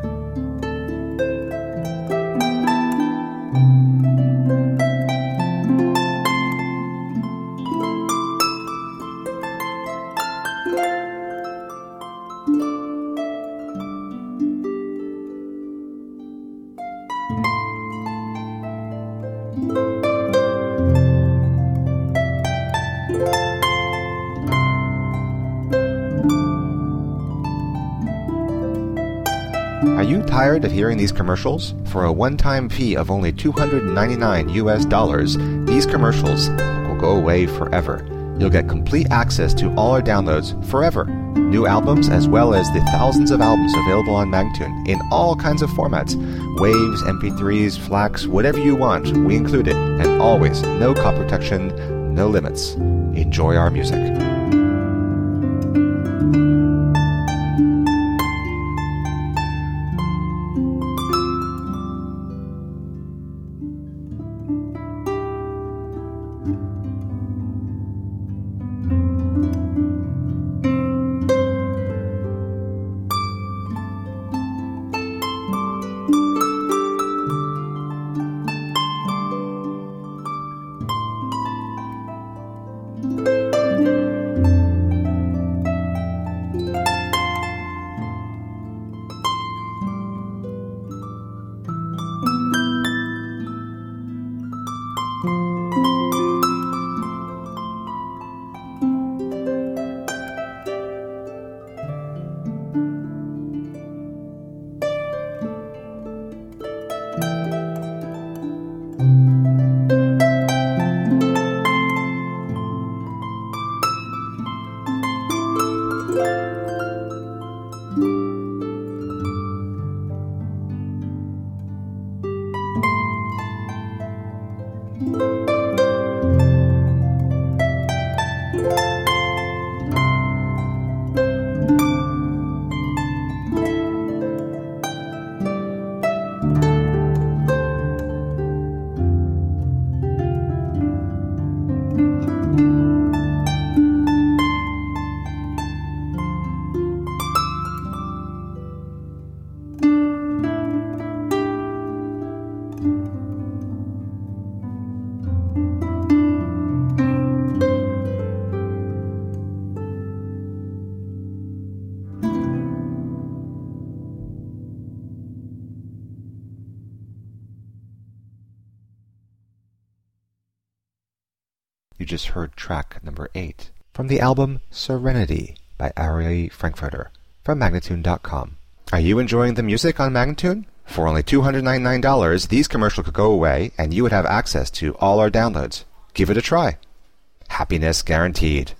Are you tired of hearing these commercials? For a one-time fee of only $299 US, these commercials will go away forever. You'll get complete access to all our downloads forever. New albums as well as the thousands of albums available on Magnatune in all kinds of formats. Waves, MP3s, FLACs, whatever you want, we include it. And always, no copy protection, no limits. Enjoy our music. You just heard track number 8 from the album Serenity by Ari Frankfurter from Magnatune.com. Are you enjoying the music on Magnatune? For only $299, these commercials could go away and you would have access to all our downloads. Give it a try. Happiness guaranteed.